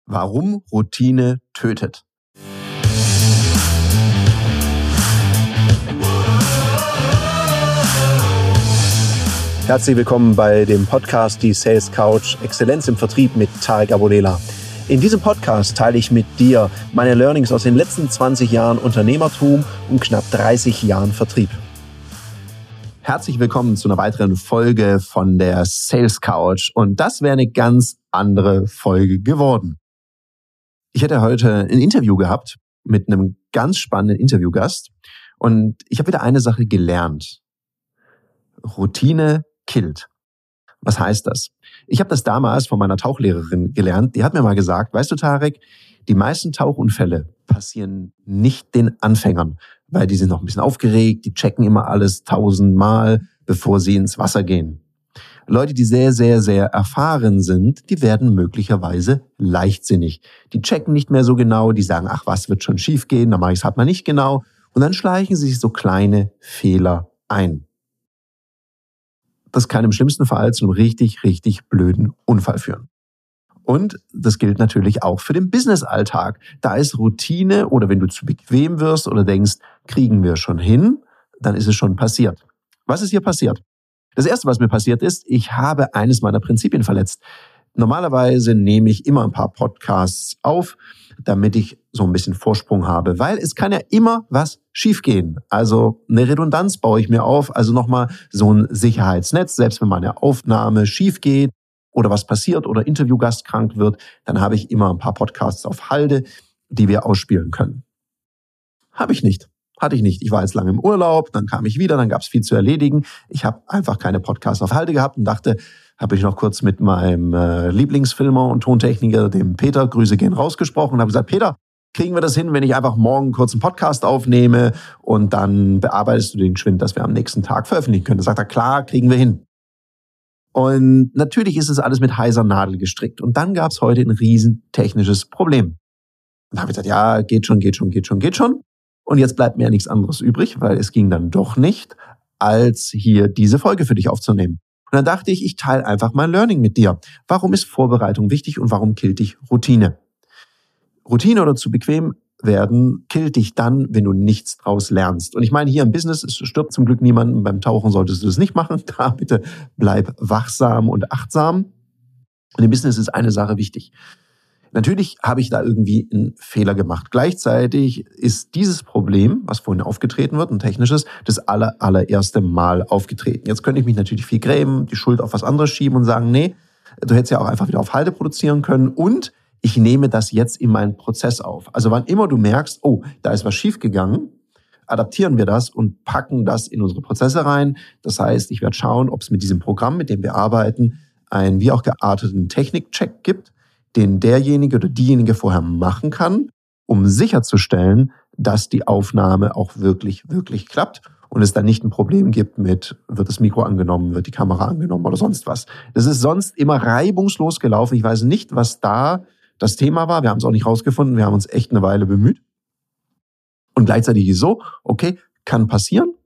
Warum Routine tötet. Herzlich willkommen bei dem Podcast Die Sales Couch Exzellenz im Vertrieb mit Tarek Abodela. In diesem Podcast teile ich mit dir meine Learnings aus den letzten 20 Jahren Unternehmertum und knapp 30 Jahren Vertrieb. Herzlich willkommen zu einer weiteren Folge von der Sales Couch. Und das wäre eine ganz andere Folge geworden. Ich hätte heute ein Interview gehabt mit einem ganz spannenden Interviewgast. Und ich habe wieder eine Sache gelernt. Routine killt. Was heißt das? Ich habe das damals von meiner Tauchlehrerin gelernt. Die hat mir mal gesagt, weißt du Tarek, die meisten Tauchunfälle passieren nicht den Anfängern, weil die sind noch ein bisschen aufgeregt, die checken immer alles 1000-mal, bevor sie ins Wasser gehen. Leute, die sehr, sehr, sehr erfahren sind, die werden möglicherweise leichtsinnig. Die checken nicht mehr so genau, die sagen, ach, was wird schon schief gehen, dann mache ich es halt mal nicht genau. Und dann schleichen sie sich so kleine Fehler ein. Das kann im schlimmsten Fall zu einem richtig, richtig blöden Unfall führen. Und das gilt natürlich auch für den Business-Alltag. Da ist Routine oder wenn du zu bequem wirst oder denkst, kriegen wir schon hin, dann ist es schon passiert. Was ist hier passiert? Das Erste, was mir passiert ist, ich habe eines meiner Prinzipien verletzt. Normalerweise nehme ich immer ein paar Podcasts auf, damit ich so ein bisschen Vorsprung habe, weil es kann ja immer was schiefgehen. Also eine Redundanz baue ich mir auf, also nochmal so ein Sicherheitsnetz, selbst wenn meine Aufnahme schief geht oder was passiert oder Interviewgast krank wird, dann habe ich immer ein paar Podcasts auf Halde, die wir ausspielen können. Hatte ich nicht. Ich war jetzt lange im Urlaub, dann kam ich wieder, dann gab es viel zu erledigen. Ich habe einfach keine Podcasts auf Halde gehabt und dachte, habe ich noch kurz mit meinem Lieblingsfilmer und Tontechniker, dem Peter, Grüße gehen raus, gesprochen und habe gesagt, Peter, kriegen wir das hin, wenn ich einfach morgen kurz einen Podcast aufnehme und dann bearbeitest du den geschwind, dass wir am nächsten Tag veröffentlichen können. Da sagt er, klar, kriegen wir hin. Und natürlich ist es alles mit heiser Nadel gestrickt. Und dann gab es heute ein riesen technisches Problem. Und da habe ich gesagt, ja, geht schon. Und jetzt bleibt mir ja nichts anderes übrig, weil es ging dann doch nicht, als hier diese Folge für dich aufzunehmen. Und dann dachte ich, ich teile einfach mein Learning mit dir. Warum ist Vorbereitung wichtig und warum killt dich Routine? Routine oder zu bequem werden killt dich dann, wenn du nichts draus lernst. Und ich meine, hier im Business, es stirbt zum Glück niemand. Beim Tauchen solltest du das nicht machen. Da bitte bleib wachsam und achtsam. Und im Business ist eine Sache wichtig. Natürlich habe ich da irgendwie einen Fehler gemacht. Gleichzeitig ist dieses Problem, was vorhin aufgetreten wird, ein technisches, das allererste Mal aufgetreten. Jetzt könnte ich mich natürlich viel grämen, die Schuld auf was anderes schieben und sagen, nee, du hättest ja auch einfach wieder auf Halde produzieren können und ich nehme das jetzt in meinen Prozess auf. Also wann immer du merkst, oh, da ist was schiefgegangen, adaptieren wir das und packen das in unsere Prozesse rein. Das heißt, ich werde schauen, ob es mit diesem Programm, mit dem wir arbeiten, einen wie auch gearteten Technikcheck gibt, den derjenige oder diejenige vorher machen kann, um sicherzustellen, dass die Aufnahme auch wirklich, wirklich klappt und es dann nicht ein Problem gibt mit, wird das Mikro angenommen, wird die Kamera angenommen oder sonst was. Das ist sonst immer reibungslos gelaufen. Ich weiß nicht, was da das Thema war. Wir haben es auch nicht rausgefunden. Wir haben uns echt eine Weile bemüht. Und gleichzeitig ist es so, okay, kann passieren,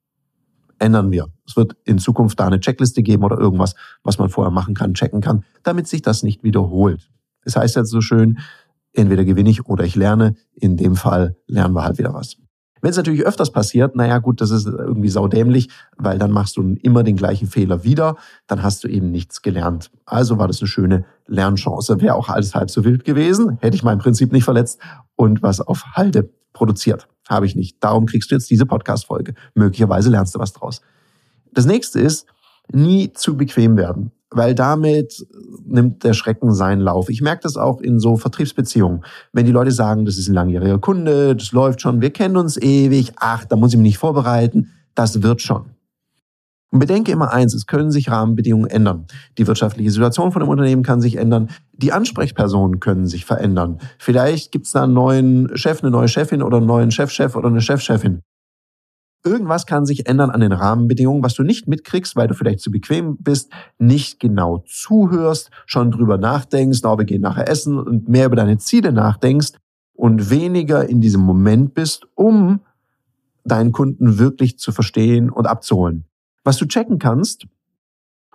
ändern wir. Es wird in Zukunft da eine Checkliste geben oder irgendwas, was man vorher machen kann, checken kann, damit sich das nicht wiederholt. Das heißt jetzt so schön, entweder gewinne ich oder ich lerne. In dem Fall lernen wir halt wieder was. Wenn es natürlich öfters passiert, naja gut, das ist irgendwie saudämlich, weil dann machst du immer den gleichen Fehler wieder, dann hast du eben nichts gelernt. Also war das eine schöne Lernchance. Wäre auch alles halb so wild gewesen, hätte ich mein Prinzip nicht verletzt und was auf Halde produziert. Habe ich nicht. Darum kriegst du jetzt diese Podcast-Folge. Möglicherweise lernst du was draus. Das nächste ist, nie zu bequem werden, weil damit nimmt der Schrecken seinen Lauf. Ich merke das auch in so Vertriebsbeziehungen. Wenn die Leute sagen, das ist ein langjähriger Kunde, das läuft schon, wir kennen uns ewig, ach, da muss ich mich nicht vorbereiten, das wird schon. Und bedenke immer eins, es können sich Rahmenbedingungen ändern. Die wirtschaftliche Situation von dem Unternehmen kann sich ändern, die Ansprechpersonen können sich verändern. Vielleicht gibt es da einen neuen Chef, eine neue Chefin oder einen neuen Chefchef oder eine Chefchefin. Irgendwas kann sich ändern an den Rahmenbedingungen, was du nicht mitkriegst, weil du vielleicht zu bequem bist, nicht genau zuhörst, schon drüber nachdenkst, wir gehen nachher essen und mehr über deine Ziele nachdenkst und weniger in diesem Moment bist, um deinen Kunden wirklich zu verstehen und abzuholen. Was du checken kannst,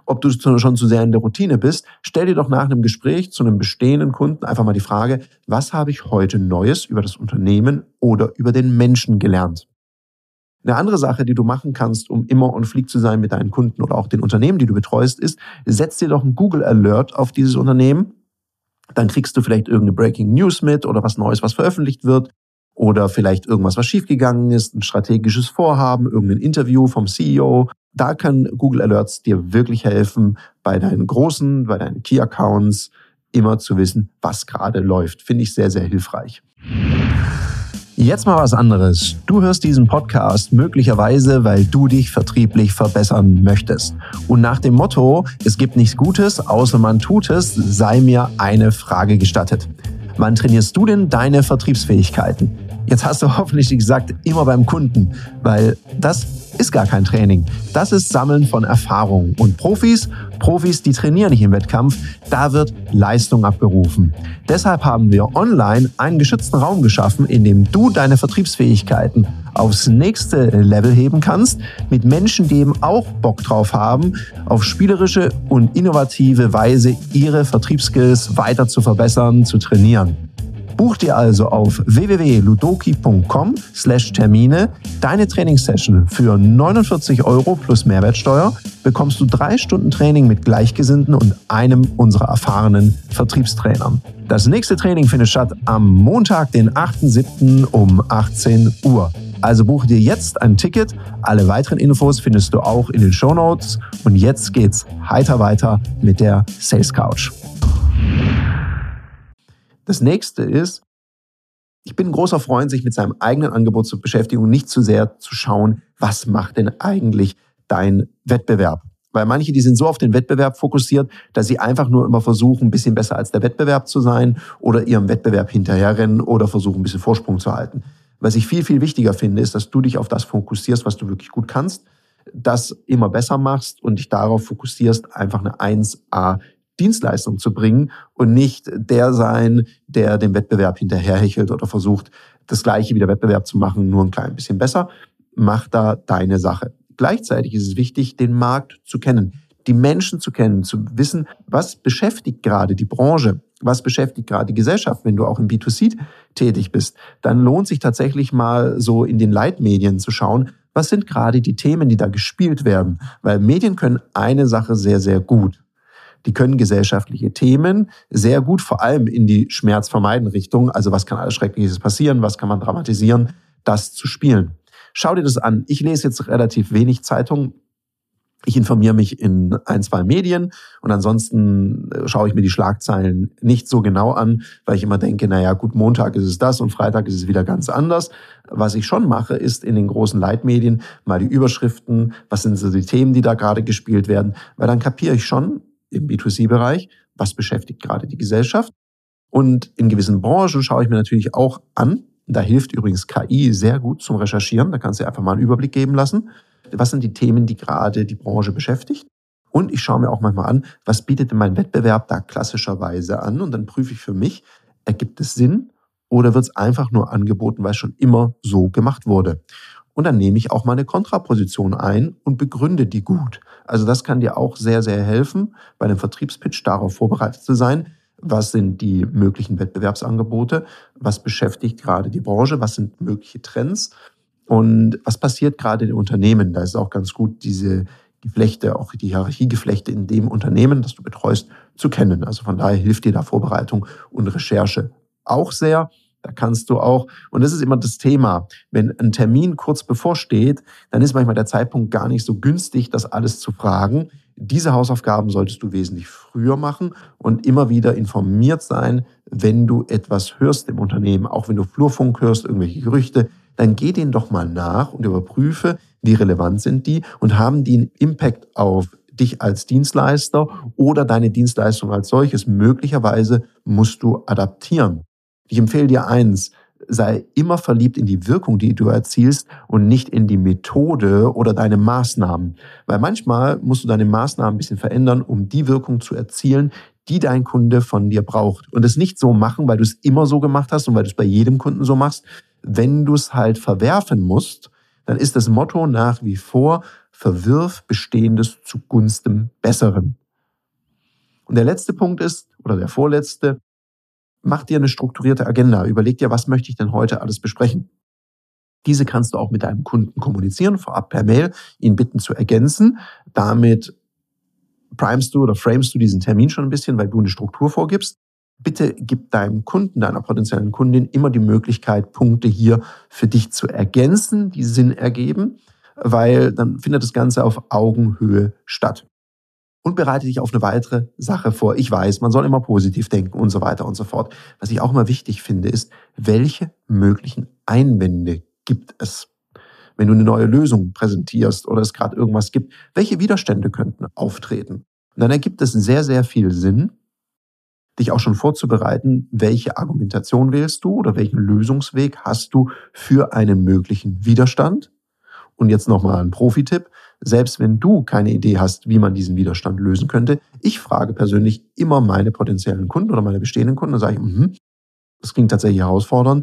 ob du schon zu sehr in der Routine bist, stell dir doch nach einem Gespräch zu einem bestehenden Kunden einfach mal die Frage, was habe ich heute Neues über das Unternehmen oder über den Menschen gelernt? Eine andere Sache, die du machen kannst, um immer on fleek zu sein mit deinen Kunden oder auch den Unternehmen, die du betreust, ist, setz dir doch einen Google Alert auf dieses Unternehmen. Dann kriegst du vielleicht irgendeine Breaking News mit oder was Neues, was veröffentlicht wird. Oder vielleicht irgendwas, was schiefgegangen ist, ein strategisches Vorhaben, irgendein Interview vom CEO. Da können Google Alerts dir wirklich helfen, bei deinen Key Accounts immer zu wissen, was gerade läuft. Finde ich sehr, sehr hilfreich. Jetzt mal was anderes. Du hörst diesen Podcast möglicherweise, weil du dich vertrieblich verbessern möchtest. Und nach dem Motto, es gibt nichts Gutes, außer man tut es, sei mir eine Frage gestattet. Wann trainierst du denn deine Vertriebsfähigkeiten? Jetzt hast du hoffentlich gesagt, immer beim Kunden, weil das ist gar kein Training. Das ist Sammeln von Erfahrung. Und Profis, die trainieren nicht im Wettkampf, da wird Leistung abgerufen. Deshalb haben wir online einen geschützten Raum geschaffen, in dem du deine Vertriebsfähigkeiten aufs nächste Level heben kannst, mit Menschen, die eben auch Bock drauf haben, auf spielerische und innovative Weise ihre Vertriebsskills weiter zu verbessern, zu trainieren. Buch dir also auf www.ludoki.com/Termine deine Trainingssession für 49 € plus Mehrwertsteuer, bekommst du 3 Stunden Training mit Gleichgesinnten und einem unserer erfahrenen Vertriebstrainern. Das nächste Training findet statt am Montag, den 8.7. um 18 Uhr. Also buche dir jetzt ein Ticket. Alle weiteren Infos findest du auch in den Shownotes. Und jetzt geht's heiter weiter mit der Sales Couch. Das nächste ist, ich bin ein großer Freund, sich mit seinem eigenen Angebot zu beschäftigen und nicht zu sehr zu schauen, was macht denn eigentlich dein Wettbewerb? Weil manche, die sind so auf den Wettbewerb fokussiert, dass sie einfach nur immer versuchen, ein bisschen besser als der Wettbewerb zu sein oder ihrem Wettbewerb hinterherrennen oder versuchen, ein bisschen Vorsprung zu halten. Was ich viel, viel wichtiger finde, ist, dass du dich auf das fokussierst, was du wirklich gut kannst, das immer besser machst und dich darauf fokussierst, einfach eine 1A Dienstleistung zu bringen und nicht der sein, der dem Wettbewerb hinterherhechelt oder versucht, das Gleiche wie der Wettbewerb zu machen, nur ein klein bisschen besser. Mach da deine Sache. Gleichzeitig ist es wichtig, den Markt zu kennen, die Menschen zu kennen, zu wissen, was beschäftigt gerade die Branche, was beschäftigt gerade die Gesellschaft. Wenn du auch im B2C tätig bist, dann lohnt sich tatsächlich mal so in den Leitmedien zu schauen, was sind gerade die Themen, die da gespielt werden. Weil Medien können eine Sache sehr, sehr gut. Die können gesellschaftliche Themen sehr gut, vor allem in die schmerzvermeidende Richtung, also was kann alles Schreckliches passieren, was kann man dramatisieren, das zu spielen. Schau dir das an. Ich lese jetzt relativ wenig Zeitung. Ich informiere mich in 1, 2 Medien und ansonsten schaue ich mir die Schlagzeilen nicht so genau an, weil ich immer denke, naja gut, Montag ist es das und Freitag ist es wieder ganz anders. Was ich schon mache, ist in den großen Leitmedien mal die Überschriften, was sind so die Themen, die da gerade gespielt werden, weil dann kapiere ich schon, im B2C-Bereich, was beschäftigt gerade die Gesellschaft. Und in gewissen Branchen schaue ich mir natürlich auch an, da hilft übrigens KI sehr gut zum Recherchieren, da kannst du dir einfach mal einen Überblick geben lassen, was sind die Themen, die gerade die Branche beschäftigt. Und ich schaue mir auch manchmal an, was bietet denn mein Wettbewerb da klassischerweise an, und dann prüfe ich für mich, ergibt es Sinn oder wird es einfach nur angeboten, weil es schon immer so gemacht wurde. Und dann nehme ich auch mal eine Kontraposition ein und begründe die gut. Also das kann dir auch sehr, sehr helfen, bei einem Vertriebspitch darauf vorbereitet zu sein. Was sind die möglichen Wettbewerbsangebote? Was beschäftigt gerade die Branche? Was sind mögliche Trends? Und was passiert gerade in den Unternehmen? Da ist auch ganz gut, diese Geflechte, auch die Hierarchiegeflechte in dem Unternehmen, das du betreust, zu kennen. Also von daher hilft dir da Vorbereitung und Recherche auch sehr. Da kannst du auch, und das ist immer das Thema, wenn ein Termin kurz bevorsteht, dann ist manchmal der Zeitpunkt gar nicht so günstig, das alles zu fragen. Diese Hausaufgaben solltest du wesentlich früher machen und immer wieder informiert sein, wenn du etwas hörst im Unternehmen, auch wenn du Flurfunk hörst, irgendwelche Gerüchte, dann geh denen doch mal nach und überprüfe, wie relevant sind die und haben die einen Impact auf dich als Dienstleister oder deine Dienstleistung als solches. Möglicherweise musst du adaptieren. Ich empfehle dir eins, sei immer verliebt in die Wirkung, die du erzielst und nicht in die Methode oder deine Maßnahmen. Weil manchmal musst du deine Maßnahmen ein bisschen verändern, um die Wirkung zu erzielen, die dein Kunde von dir braucht. Und es nicht so machen, weil du es immer so gemacht hast und weil du es bei jedem Kunden so machst. Wenn du es halt verwerfen musst, dann ist das Motto nach wie vor, verwirf Bestehendes zugunsten Besserem. Und der letzte Punkt ist, oder der vorletzte, mach dir eine strukturierte Agenda. Überleg dir, was möchte ich denn heute alles besprechen. Diese kannst du auch mit deinem Kunden kommunizieren, vorab per Mail, ihn bitten zu ergänzen. Damit primest du oder framest du diesen Termin schon ein bisschen, weil du eine Struktur vorgibst. Bitte gib deinem Kunden, deiner potenziellen Kundin immer die Möglichkeit, Punkte hier für dich zu ergänzen, die Sinn ergeben, weil dann findet das Ganze auf Augenhöhe statt. Und bereite dich auf eine weitere Sache vor. Ich weiß, man soll immer positiv denken und so weiter und so fort. Was ich auch immer wichtig finde, ist, welche möglichen Einwände gibt es? Wenn du eine neue Lösung präsentierst oder es gerade irgendwas gibt, welche Widerstände könnten auftreten? Und dann ergibt es sehr, sehr viel Sinn, dich auch schon vorzubereiten, welche Argumentation wählst du oder welchen Lösungsweg hast du für einen möglichen Widerstand. Und jetzt nochmal ein Profi-Tipp. Selbst wenn du keine Idee hast, wie man diesen Widerstand lösen könnte, ich frage persönlich immer meine potenziellen Kunden oder meine bestehenden Kunden und sage ich, das klingt tatsächlich herausfordernd.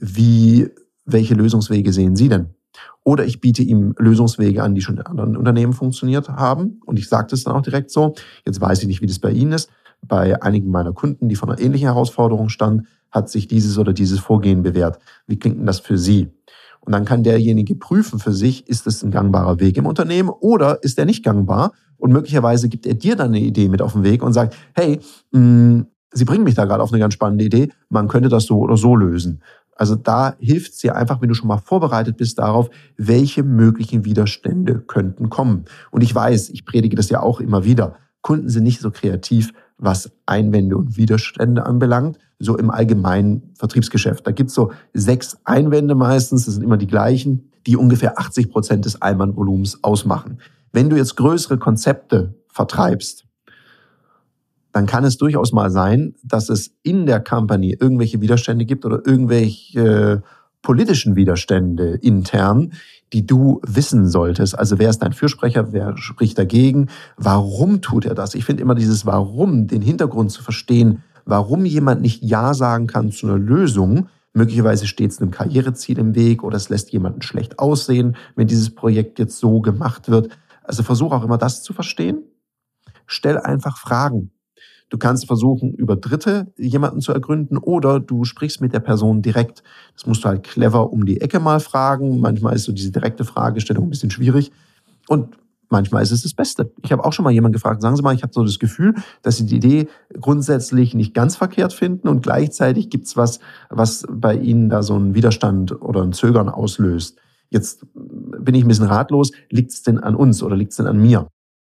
Welche Lösungswege sehen Sie denn? Oder ich biete ihm Lösungswege an, die schon in anderen Unternehmen funktioniert haben. Und ich sage das dann auch direkt so. Jetzt weiß ich nicht, wie das bei Ihnen ist. Bei einigen meiner Kunden, die vor einer ähnlichen Herausforderung standen, hat sich dieses oder dieses Vorgehen bewährt. Wie klingt denn das für Sie? Und dann kann derjenige prüfen für sich, ist es ein gangbarer Weg im Unternehmen oder ist der nicht gangbar? Und möglicherweise gibt er dir dann eine Idee mit auf den Weg und sagt, hey, Sie bringen mich da gerade auf eine ganz spannende Idee, man könnte das so oder so lösen. Also da hilft es dir einfach, wenn du schon mal vorbereitet bist darauf, welche möglichen Widerstände könnten kommen. Und ich weiß, ich predige das ja auch immer wieder, Kunden sind nicht so kreativ, was Einwände und Widerstände anbelangt, so im allgemeinen Vertriebsgeschäft. Da gibt es so 6 Einwände meistens, das sind immer die gleichen, die ungefähr 80% des Einwandvolumens ausmachen. Wenn du jetzt größere Konzepte vertreibst, dann kann es durchaus mal sein, dass es in der Company irgendwelche Widerstände gibt oder irgendwelche politischen Widerstände intern, die du wissen solltest. Also wer ist dein Fürsprecher, wer spricht dagegen, warum tut er das? Ich finde immer dieses Warum, den Hintergrund zu verstehen, warum jemand nicht Ja sagen kann zu einer Lösung. Möglicherweise steht es einem Karriereziel im Weg oder es lässt jemanden schlecht aussehen, wenn dieses Projekt jetzt so gemacht wird. Also versuch auch immer das zu verstehen. Stell einfach Fragen. Du kannst versuchen, über Dritte jemanden zu ergründen oder du sprichst mit der Person direkt. Das musst du halt clever um die Ecke mal fragen. Manchmal ist so diese direkte Fragestellung ein bisschen schwierig und manchmal ist es das Beste. Ich habe auch schon mal jemanden gefragt, sagen Sie mal, ich habe so das Gefühl, dass Sie die Idee grundsätzlich nicht ganz verkehrt finden und gleichzeitig gibt es was bei Ihnen da so einen Widerstand oder ein Zögern auslöst. Jetzt bin ich ein bisschen ratlos. Liegt es denn an uns oder liegt es denn an mir?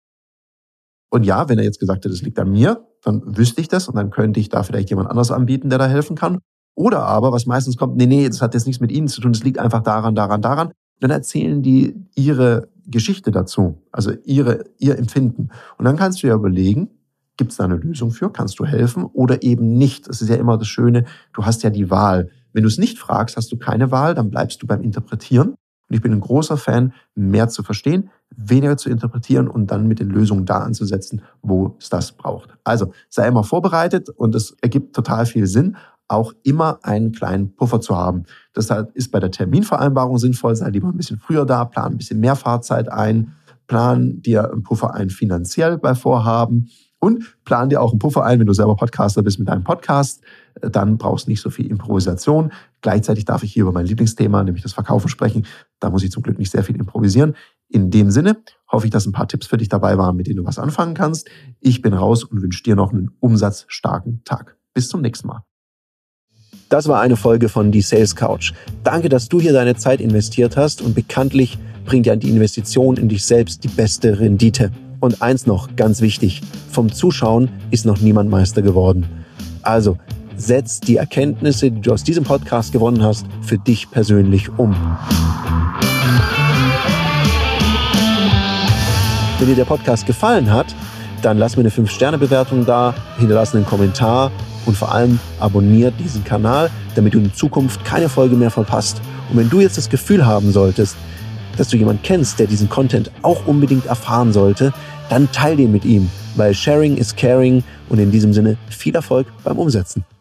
Und ja, wenn er jetzt gesagt hätte, es liegt an mir, dann wüsste ich das und dann könnte ich da vielleicht jemand anderes anbieten, der da helfen kann. Oder aber, was meistens kommt, nee, das hat jetzt nichts mit Ihnen zu tun, das liegt einfach daran. Dann erzählen die ihre Geschichte dazu, also ihr Empfinden. Und dann kannst du ja überlegen, gibt es da eine Lösung für, kannst du helfen oder eben nicht. Das ist ja immer das Schöne, du hast ja die Wahl. Wenn du es nicht fragst, hast du keine Wahl, dann bleibst du beim Interpretieren. Und ich bin ein großer Fan, mehr zu verstehen, weniger zu interpretieren und dann mit den Lösungen da anzusetzen, wo es das braucht. Also sei immer vorbereitet und es ergibt total viel Sinn, auch immer einen kleinen Puffer zu haben. Deshalb ist bei der Terminvereinbarung sinnvoll, sei lieber ein bisschen früher da, plan ein bisschen mehr Fahrzeit ein, plan dir einen Puffer ein finanziell bei Vorhaben und plan dir auch einen Puffer ein, wenn du selber Podcaster bist mit deinem Podcast, dann brauchst du nicht so viel Improvisation. Gleichzeitig darf ich hier über mein Lieblingsthema, nämlich das Verkaufen, sprechen. Da muss ich zum Glück nicht sehr viel improvisieren. In dem Sinne hoffe ich, dass ein paar Tipps für dich dabei waren, mit denen du was anfangen kannst. Ich bin raus und wünsche dir noch einen umsatzstarken Tag. Bis zum nächsten Mal. Das war eine Folge von Die Sales Couch. Danke, dass du hier deine Zeit investiert hast und bekanntlich bringt ja die Investition in dich selbst die beste Rendite. Und eins noch, ganz wichtig, vom Zuschauen ist noch niemand Meister geworden. Also, setz die Erkenntnisse, die du aus diesem Podcast gewonnen hast, für dich persönlich um. Wenn dir der Podcast gefallen hat, dann lass mir eine 5-Sterne-Bewertung da, hinterlass einen Kommentar und vor allem abonniert diesen Kanal, damit du in Zukunft keine Folge mehr verpasst. Und wenn du jetzt das Gefühl haben solltest, dass du jemanden kennst, der diesen Content auch unbedingt erfahren sollte, dann teil den mit ihm, weil Sharing is Caring und in diesem Sinne viel Erfolg beim Umsetzen.